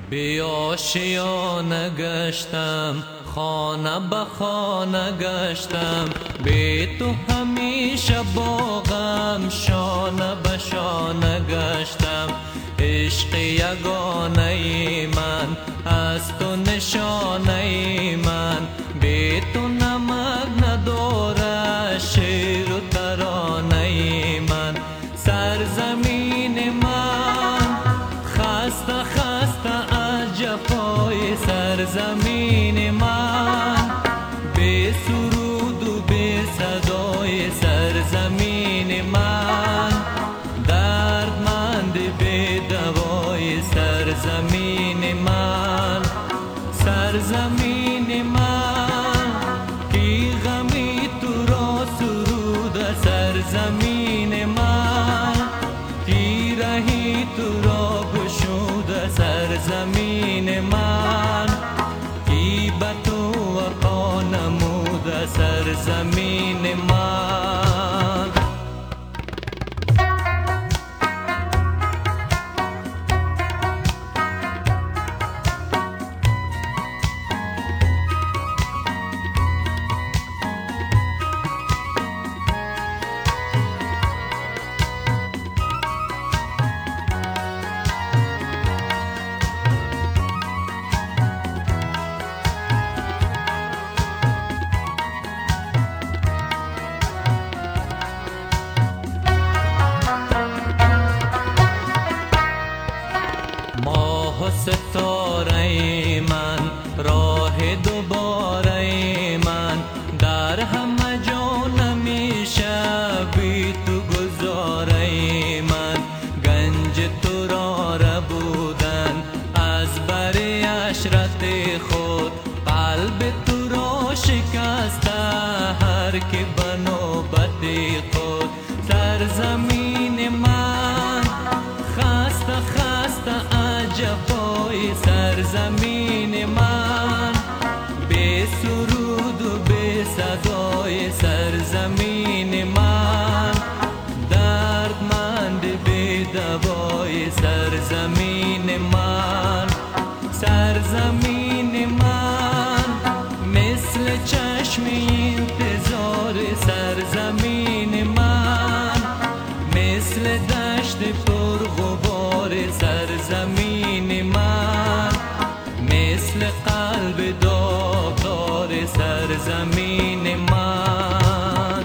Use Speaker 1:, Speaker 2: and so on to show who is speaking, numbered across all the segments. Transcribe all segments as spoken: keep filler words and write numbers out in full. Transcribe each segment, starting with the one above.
Speaker 1: بی آشیانه گشتم، خانه به خانه گشتم، بی تو همیشه با غم شانه به شانه گشتم. عشق یگانه من از تو نشانه من، بی تو نمک نداره شعر و ترانه من. سرزمین من خسته خسته از جفای سرزمین من، بی سرود و بی صدای سرزمین من، دردمند بی دوای سرزمین من. سرزمین من کی غمی تو را سرود، سرزمین من کی رهی تو را گشود، سرزمین من کی به تو وفا نمود، سرزمین من. ماه و ستاره من، راه دوباره من، در همه جا نمیشه بی تو گذاره من. گنج تو را ربودن از بر عشرت خود، قلب تو را شکسته هر که به نوبت خود. سرزمین من خسته خسته جفای سرزمین من، بی سرود و بی صدای سرزمین من، دردمند بی دوای سرزمین من. سرزمین من مثل چشم انتظار سرزمین من، مثل دشت پر غبار سرزمین من، مثل قلب داغدار سرزمین من.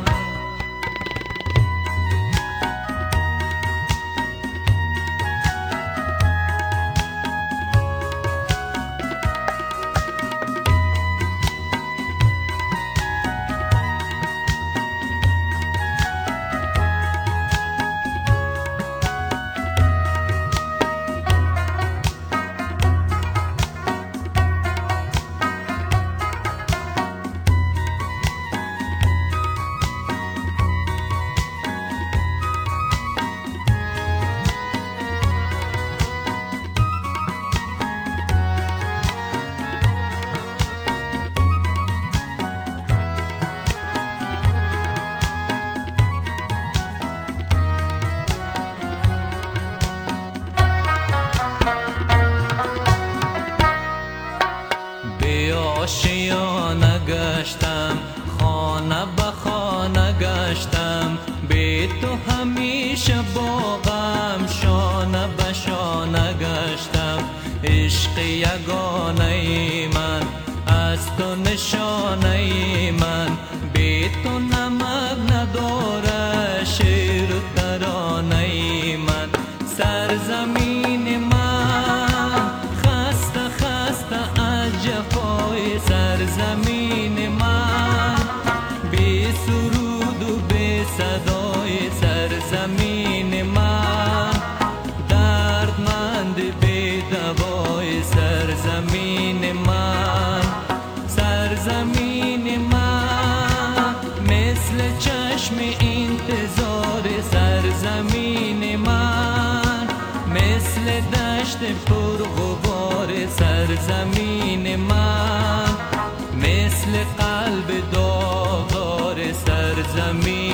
Speaker 1: آشیانه گشتم، خانه به خانه گشتم، بی تو همیشه با غم شانه به شانه گشتم. عشق یگانه من از تو نشانه من، بی تو نمک نداره شعر و ترانه من. سرزمین من خسته خسته از جفای سرزمین من، بی سرود و بی صدای سرزمین من، دردمند بی دوای سرزمین من. سرزمین من مثل چشم انتظار سرزمین من، مثل دشت پر غبار سرزمین من، مثل قلب داغدار سرزمین